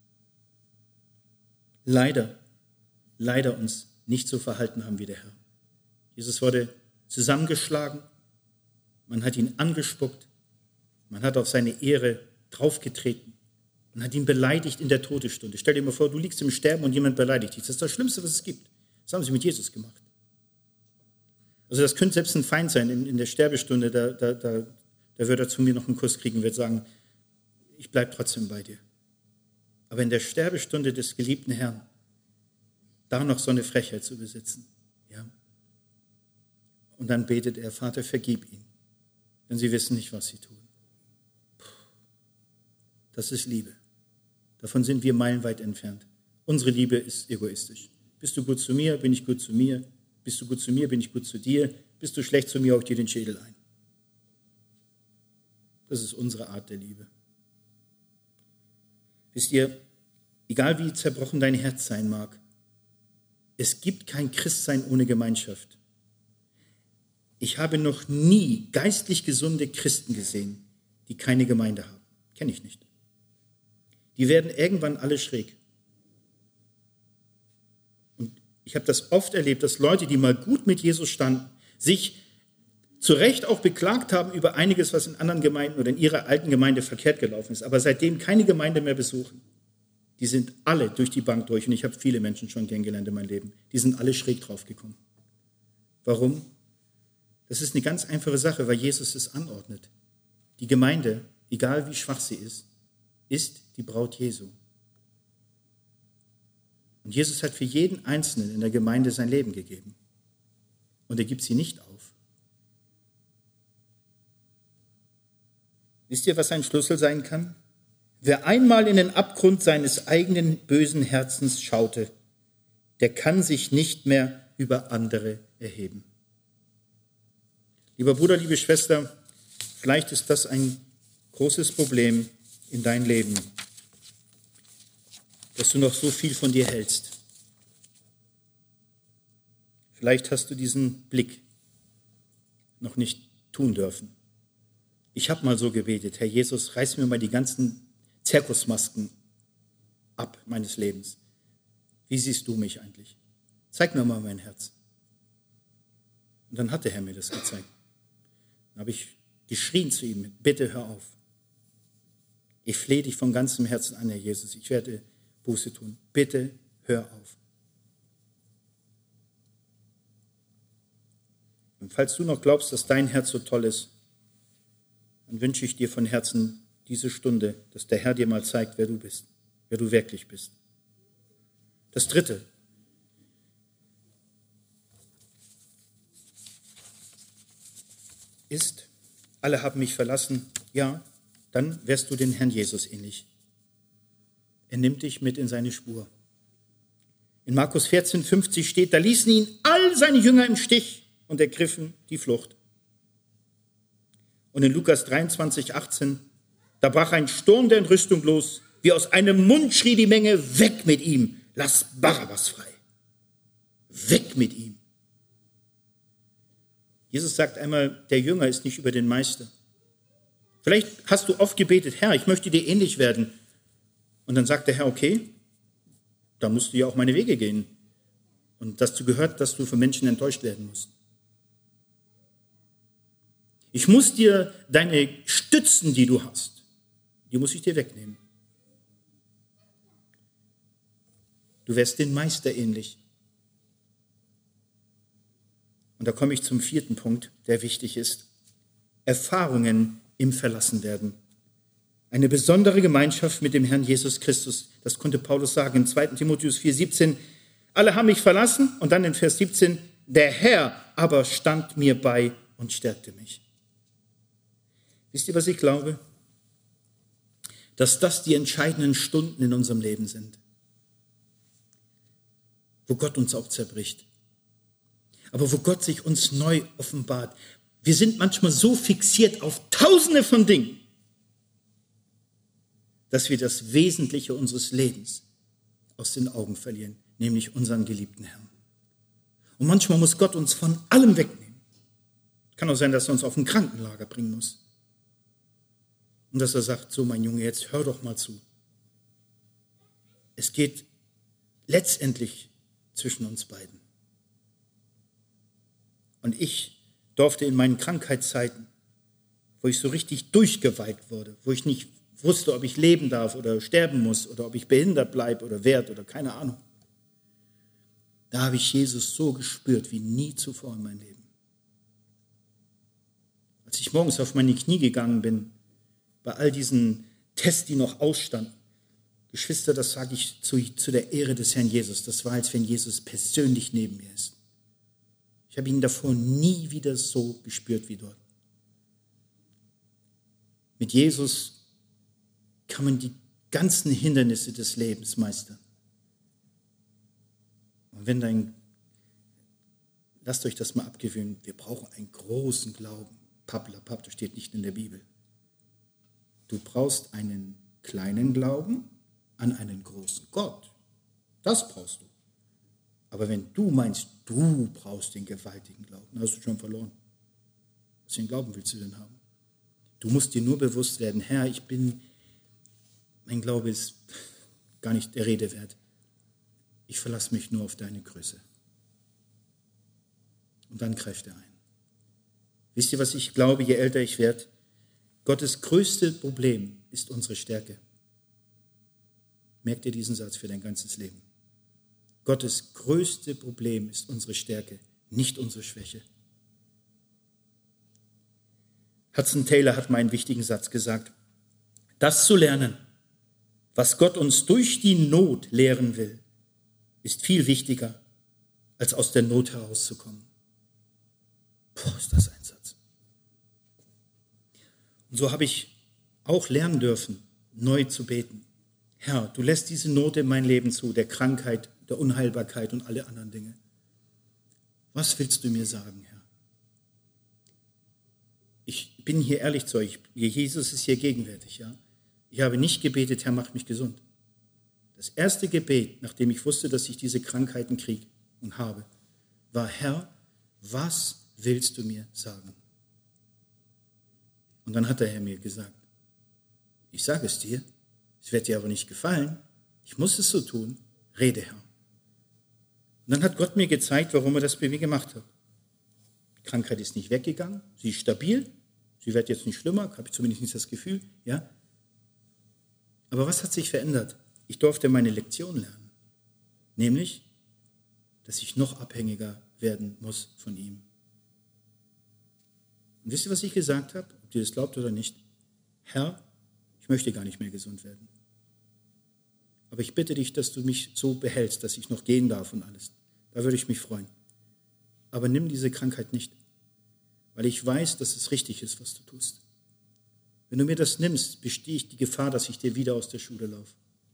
A: leider, leider uns nicht so verhalten haben wie der Herr. Jesus wurde zusammengeschlagen, man hat ihn angespuckt, man hat auf seine Ehre draufgetreten, man hat ihn beleidigt in der Todesstunde. Stell dir mal vor, du liegst im Sterben und jemand beleidigt dich. Das ist das Schlimmste, was es gibt. Das haben sie mit Jesus gemacht. Also das könnte selbst ein Feind sein in, in der Sterbestunde, da, da, da, da wird er zu mir noch einen Kuss kriegen, wird sagen, ich bleibe trotzdem bei dir. Aber in der Sterbestunde des geliebten Herrn, da noch so eine Frechheit zu besitzen. Ja? Und dann betet er, Vater, vergib ihnen, denn sie wissen nicht, was sie tun. Puh, das ist Liebe. Davon sind wir meilenweit entfernt. Unsere Liebe ist egoistisch. Bist du gut zu mir, bin ich gut zu mir. Bist du gut zu mir, bin ich gut zu dir. Bist du schlecht zu mir, hau ich dir den Schädel ein. Das ist unsere Art der Liebe. Wisst ihr, egal wie zerbrochen dein Herz sein mag, es gibt kein Christsein ohne Gemeinschaft. Ich habe noch nie geistlich gesunde Christen gesehen, die keine Gemeinde haben. Kenne ich nicht. Die werden irgendwann alle schräg. Und ich habe das oft erlebt, dass Leute, die mal gut mit Jesus standen, sich zu Recht auch beklagt haben über einiges, was in anderen Gemeinden oder in ihrer alten Gemeinde verkehrt gelaufen ist, aber seitdem keine Gemeinde mehr besuchen. Die sind alle durch die Bank durch und ich habe viele Menschen schon kennengelernt in meinem Leben. Die sind alle schräg drauf gekommen. Warum? Das ist eine ganz einfache Sache, weil Jesus es anordnet. Die Gemeinde, egal wie schwach sie ist, ist die Braut Jesu. Und Jesus hat für jeden Einzelnen in der Gemeinde sein Leben gegeben. Und er gibt sie nicht auf. Wisst ihr, was ein Schlüssel sein kann? Wer einmal in den Abgrund seines eigenen bösen Herzens schaute, der kann sich nicht mehr über andere erheben. Lieber Bruder, liebe Schwester, vielleicht ist das ein großes Problem in deinem Leben, dass du noch so viel von dir hältst. Vielleicht hast du diesen Blick noch nicht tun dürfen. Ich habe mal so gebetet, Herr Jesus, reiß mir mal die ganzen Zirkusmasken ab meines Lebens. Wie siehst du mich eigentlich? Zeig mir mal mein Herz. Und dann hat der Herr mir das gezeigt. Dann habe ich geschrien zu ihm, bitte hör auf. Ich flehe dich von ganzem Herzen an, Herr Jesus. Ich werde Buße tun. Bitte hör auf. Und falls du noch glaubst, dass dein Herz so toll ist, dann wünsche ich dir von Herzen diese Stunde, dass der Herr dir mal zeigt, wer du bist, wer du wirklich bist. Das Dritte. Ist, alle haben mich verlassen, ja, dann wärst du den Herrn Jesus ähnlich. Er nimmt dich mit in seine Spur. In Markus vierzehn, fünfzig steht, da ließen ihn all seine Jünger im Stich und ergriffen die Flucht. Und in Lukas dreiundzwanzig, achtzehn, da brach ein Sturm der Entrüstung los, wie aus einem Mund schrie die Menge, weg mit ihm, lass Barabbas frei. Weg mit ihm. Jesus sagt einmal, der Jünger ist nicht über den Meister. Vielleicht hast du oft gebetet, Herr, ich möchte dir ähnlich werden. Und dann sagt der Herr, okay, da musst du ja auch meine Wege gehen. Und dazu gehört, dass du von Menschen enttäuscht werden musst. Ich muss dir deine Stützen, die du hast, die muss ich dir wegnehmen. Du wärst den Meister ähnlich. Und da komme ich zum vierten Punkt, der wichtig ist. Erfahrungen im Verlassenwerden. Eine besondere Gemeinschaft mit dem Herrn Jesus Christus. Das konnte Paulus sagen in zweiten Timotheus vier, siebzehn. Alle haben mich verlassen und dann in Vers siebzehn, der Herr aber stand mir bei und stärkte mich. Wisst ihr, was ich glaube? Dass das die entscheidenden Stunden in unserem Leben sind, wo Gott uns auch zerbricht, aber wo Gott sich uns neu offenbart. Wir sind manchmal so fixiert auf Tausende von Dingen, dass wir das Wesentliche unseres Lebens aus den Augen verlieren, nämlich unseren geliebten Herrn. Und manchmal muss Gott uns von allem wegnehmen. Kann auch sein, dass er uns auf ein Krankenlager bringen muss. Und dass er sagt, so mein Junge, jetzt hör doch mal zu. Es geht letztendlich zwischen uns beiden. Und ich durfte in meinen Krankheitszeiten, wo ich so richtig durchgeweiht wurde, wo ich nicht wusste, ob ich leben darf oder sterben muss oder ob ich behindert bleibe oder werd oder keine Ahnung, da habe ich Jesus so gespürt wie nie zuvor in meinem Leben. Als ich morgens auf meine Knie gegangen bin, bei all diesen Tests, die noch ausstanden, Geschwister, das sage ich zu, zu der Ehre des Herrn Jesus, das war, als wenn Jesus persönlich neben mir ist. Ich habe ihn davor nie wieder so gespürt wie dort. Mit Jesus kann man die ganzen Hindernisse des Lebens meistern. Und wenn dein, lasst euch das mal abgewöhnen, wir brauchen einen großen Glauben. Pappelapapp, das steht nicht in der Bibel. Du brauchst einen kleinen Glauben an einen großen Gott. Das brauchst du. Aber wenn du meinst, du brauchst den gewaltigen Glauben, dann hast du schon verloren. Was für einen Glauben willst du denn haben? Du musst dir nur bewusst werden, Herr, ich bin, mein Glaube ist gar nicht der Rede wert. Ich verlasse mich nur auf deine Größe. Und dann greift er ein. Wisst ihr, was ich glaube, je älter ich werde? Gottes größte Problem ist unsere Stärke. Merkt ihr diesen Satz für dein ganzes Leben? Gottes größte Problem ist unsere Stärke, nicht unsere Schwäche. Hudson Taylor hat mal einen wichtigen Satz gesagt. Das zu lernen, was Gott uns durch die Not lehren will, ist viel wichtiger, als aus der Not herauszukommen. Boah, ist das ein Satz. Und so habe ich auch lernen dürfen, neu zu beten. Herr, du lässt diese Not in mein Leben zu, der Krankheit, der Unheilbarkeit und alle anderen Dinge. Was willst du mir sagen, Herr? Ich bin hier ehrlich zu euch, Jesus ist hier gegenwärtig, ja. Ich habe nicht gebetet, Herr, mach mich gesund. Das erste Gebet, nachdem ich wusste, dass ich diese Krankheiten kriege und habe, war, Herr, was willst du mir sagen? Und dann hat der Herr mir gesagt, ich sage es dir, es wird dir aber nicht gefallen, ich muss es so tun, rede, Herr. Und dann hat Gott mir gezeigt, warum er das bei mir gemacht hat. Die Krankheit ist nicht weggegangen, sie ist stabil, sie wird jetzt nicht schlimmer, habe ich zumindest nicht das Gefühl, ja. Aber was hat sich verändert? Ich durfte meine Lektion lernen, nämlich, dass ich noch abhängiger werden muss von ihm. Und wisst ihr, was ich gesagt habe? Ob ihr das glaubt oder nicht? Herr, ich möchte gar nicht mehr gesund werden. Aber ich bitte dich, dass du mich so behältst, dass ich noch gehen darf und alles. Da würde ich mich freuen. Aber nimm diese Krankheit nicht, weil ich weiß, dass es richtig ist, was du tust. Wenn du mir das nimmst, bestehe ich die Gefahr, dass ich dir wieder aus der Schule laufe.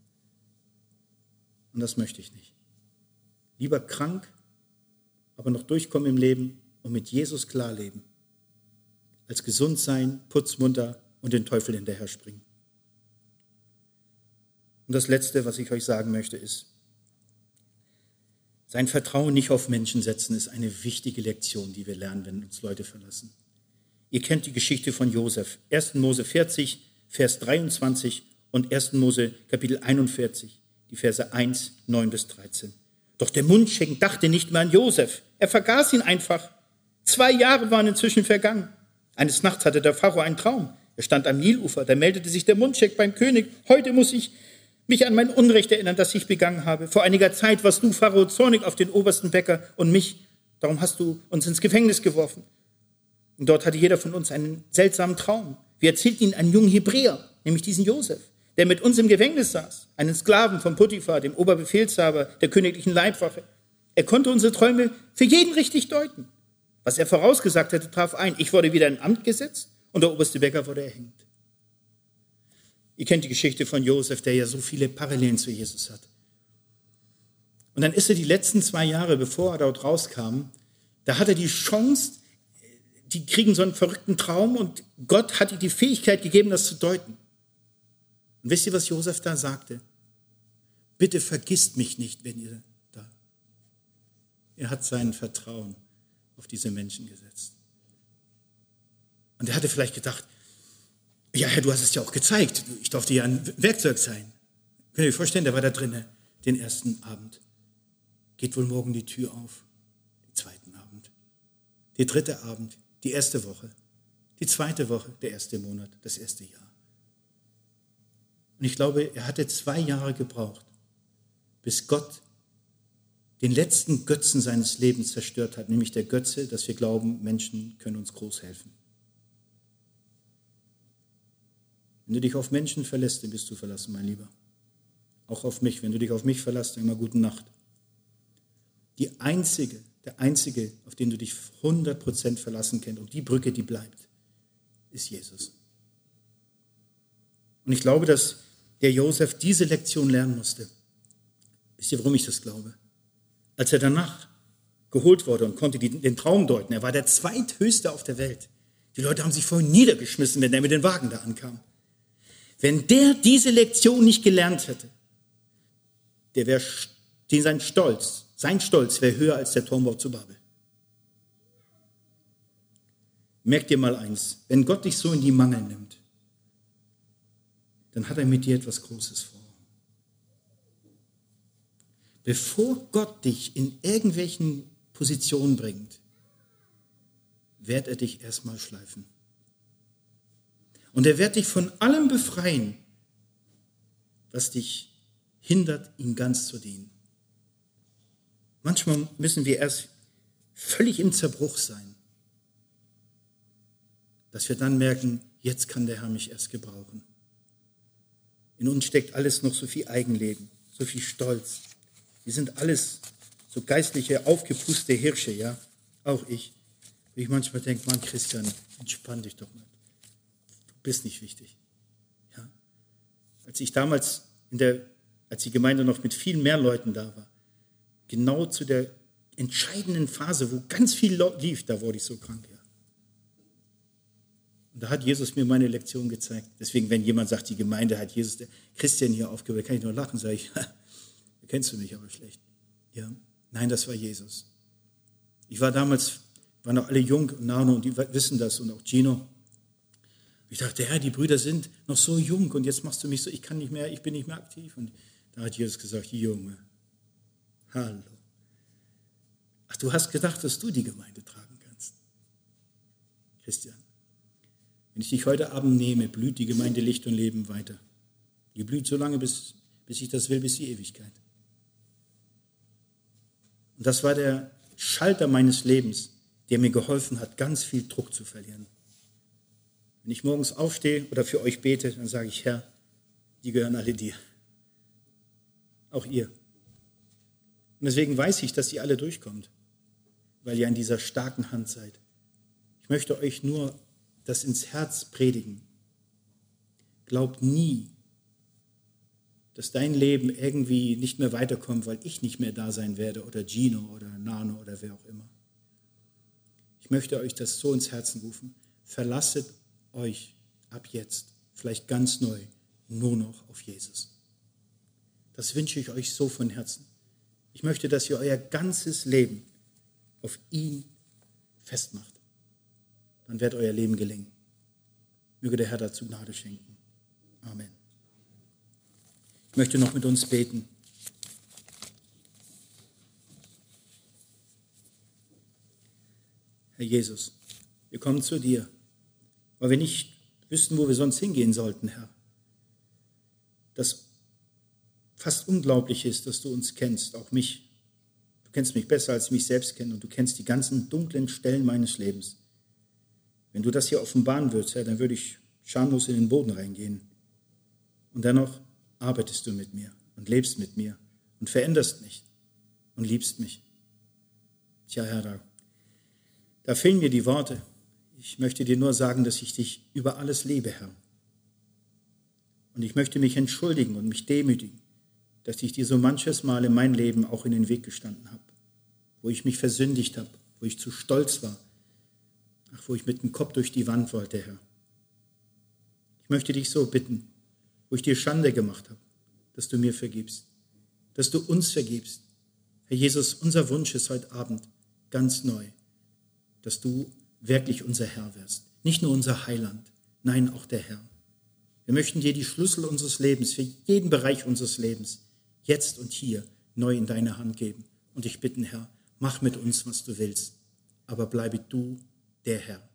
A: Und das möchte ich nicht. Lieber krank, aber noch durchkommen im Leben und mit Jesus klar leben, als gesund sein, putzmunter und den Teufel hinterher springen. Und das Letzte, was ich euch sagen möchte, ist, sein Vertrauen nicht auf Menschen setzen, ist eine wichtige Lektion, die wir lernen, wenn uns Leute verlassen. Ihr kennt die Geschichte von Josef. erster Mose vierzig, Vers dreiundzwanzig und erster Mose Kapitel einundvierzig, die Verse eins, neun bis dreizehn. Doch der Mundschenk dachte nicht mehr an Josef. Er vergaß ihn einfach. Zwei Jahre waren inzwischen vergangen. Eines Nachts hatte der Pharao einen Traum. Er stand am Nilufer, da meldete sich der Mundschenk beim König. Heute muss ich mich an mein Unrecht erinnern, das ich begangen habe. Vor einiger Zeit warst du, Pharao, zornig auf den obersten Bäcker und mich. Darum hast du uns ins Gefängnis geworfen. Und dort hatte jeder von uns einen seltsamen Traum. Wir erzählten ihn einen jungen Hebräer, nämlich diesen Josef. der mit uns im Gefängnis saß, einen Sklaven von Potiphar, dem Oberbefehlshaber der königlichen Leibwache. Er konnte unsere Träume für jeden richtig deuten. Was er vorausgesagt hatte, traf ein. Ich wurde wieder in Amt gesetzt und der oberste Bäcker wurde erhängt. Ihr kennt die Geschichte von Josef, der ja so viele Parallelen zu Jesus hat. Und dann ist er die letzten zwei Jahre, bevor er dort rauskam, da hat er die Chance, die kriegen so einen verrückten Traum und Gott hat ihm die Fähigkeit gegeben, das zu deuten. Und wisst ihr, was Josef da sagte? Bitte vergisst mich nicht, wenn ihr da. Er hat sein Vertrauen auf diese Menschen gesetzt. Und er hatte vielleicht gedacht, ja, Herr, du hast es ja auch gezeigt. Ich durfte ja ein Werkzeug sein. Könnt ihr euch vorstellen, der war da drinnen den ersten Abend. Geht wohl morgen die Tür auf. Den zweiten Abend. Der dritte Abend. Die erste Woche. Die zweite Woche. Der erste Monat. Das erste Jahr. Und ich glaube, er hatte zwei Jahre gebraucht, bis Gott den letzten Götzen seines Lebens zerstört hat, nämlich der Götze, dass wir glauben, Menschen können uns groß helfen. Wenn du dich auf Menschen verlässt, dann bist du verlassen, mein Lieber. Auch auf mich. Wenn du dich auf mich verlässt, dann immer gute Nacht. Die einzige, der einzige, auf den du dich hundert Prozent verlassen kannst und die Brücke, die bleibt, ist Jesus. Und ich glaube, dass der Josef diese Lektion lernen musste. Wisst ihr, warum ich das glaube? Als er danach geholt wurde und konnte den Traum deuten, er war der zweithöchste auf der Welt. Die Leute haben sich vorhin niedergeschmissen, wenn er mit den Wagen da ankam. Wenn der diese Lektion nicht gelernt hätte, der wäre, sein Stolz, sein Stolz wäre höher als der Turmbau zu Babel. Merk dir mal eins, wenn Gott dich so in die Mangel nimmt, dann hat er mit dir etwas Großes vor. Bevor Gott dich in irgendwelchen Positionen bringt, wird er dich erstmal schleifen. Und er wird dich von allem befreien, was dich hindert, ihm ganz zu dienen. Manchmal müssen wir erst völlig im Zerbruch sein, dass wir dann merken, jetzt kann der Herr mich erst gebrauchen. In uns steckt alles noch so viel Eigenleben, so viel Stolz. Wir sind alles so geistliche, aufgepuste Hirsche, ja, auch ich. Wie ich manchmal denke, Mann, Christian, entspann dich doch mal. Du bist nicht wichtig. Ja? Als ich damals, in der, als die Gemeinde noch mit viel mehr Leuten da war, genau zu der entscheidenden Phase, wo ganz viel lief, da wurde ich so krank, ja. Und da hat Jesus mir meine Lektion gezeigt. Deswegen, wenn jemand sagt, die Gemeinde hat Jesus, der Christian hier aufgehört, kann ich nur lachen, sage ich, kennst du mich aber schlecht. Ja? Nein, das war Jesus. Ich war damals, waren noch alle jung, Nano, und die wissen das, und auch Gino. Ich dachte, Herr, die Brüder sind noch so jung, und jetzt machst du mich so, ich kann nicht mehr, ich bin nicht mehr aktiv. Und da hat Jesus gesagt, Junge, hallo. Ach, du hast gedacht, dass du die Gemeinde tragen kannst. Christian, wenn ich dich heute Abend nehme, blüht die Gemeinde Licht und Leben weiter. Die blüht so lange, bis, bis ich das will, bis die Ewigkeit. Und das war der Schalter meines Lebens, der mir geholfen hat, ganz viel Druck zu verlieren. Wenn ich morgens aufstehe oder für euch bete, dann sage ich, Herr, die gehören alle dir. Auch ihr. Und deswegen weiß ich, dass ihr alle durchkommt, weil ihr in dieser starken Hand seid. Ich möchte euch nur das ins Herz predigen. Glaubt nie, dass dein Leben irgendwie nicht mehr weiterkommt, weil ich nicht mehr da sein werde oder Gino oder Nano oder wer auch immer. Ich möchte euch das so ins Herzen rufen. Verlasset euch ab jetzt, vielleicht ganz neu, nur noch auf Jesus. Das wünsche ich euch so von Herzen. Ich möchte, dass ihr euer ganzes Leben auf ihn festmacht. Dann wird euer Leben gelingen. Möge der Herr dazu Gnade schenken. Amen. Ich möchte noch mit uns beten. Herr Jesus, wir kommen zu dir, weil wir nicht wüssten, wo wir sonst hingehen sollten, Herr. Das fast unglaublich ist, dass du uns kennst, auch mich. Du kennst mich besser, als ich mich selbst kenne, und du kennst die ganzen dunklen Stellen meines Lebens. Wenn du das hier offenbaren würdest, Herr, dann würde ich schamlos in den Boden reingehen. Und dennoch arbeitest du mit mir und lebst mit mir und veränderst mich und liebst mich. Tja, Herr, da, da fehlen mir die Worte. Ich möchte dir nur sagen, dass ich dich über alles liebe, Herr. Und ich möchte mich entschuldigen und mich demütigen, dass ich dir so manches Mal in mein Leben auch in den Weg gestanden habe, wo ich mich versündigt habe, wo ich zu stolz war, ach, wo ich mit dem Kopf durch die Wand wollte, Herr. Ich möchte dich so bitten, wo ich dir Schande gemacht habe, dass du mir vergibst, dass du uns vergibst. Herr Jesus, unser Wunsch ist heute Abend ganz neu, dass du wirklich unser Herr wirst. Nicht nur unser Heiland, nein, auch der Herr. Wir möchten dir die Schlüssel unseres Lebens, für jeden Bereich unseres Lebens, jetzt und hier neu in deine Hand geben. Und ich bitten, Herr, mach mit uns, was du willst, aber bleibe du der Herr.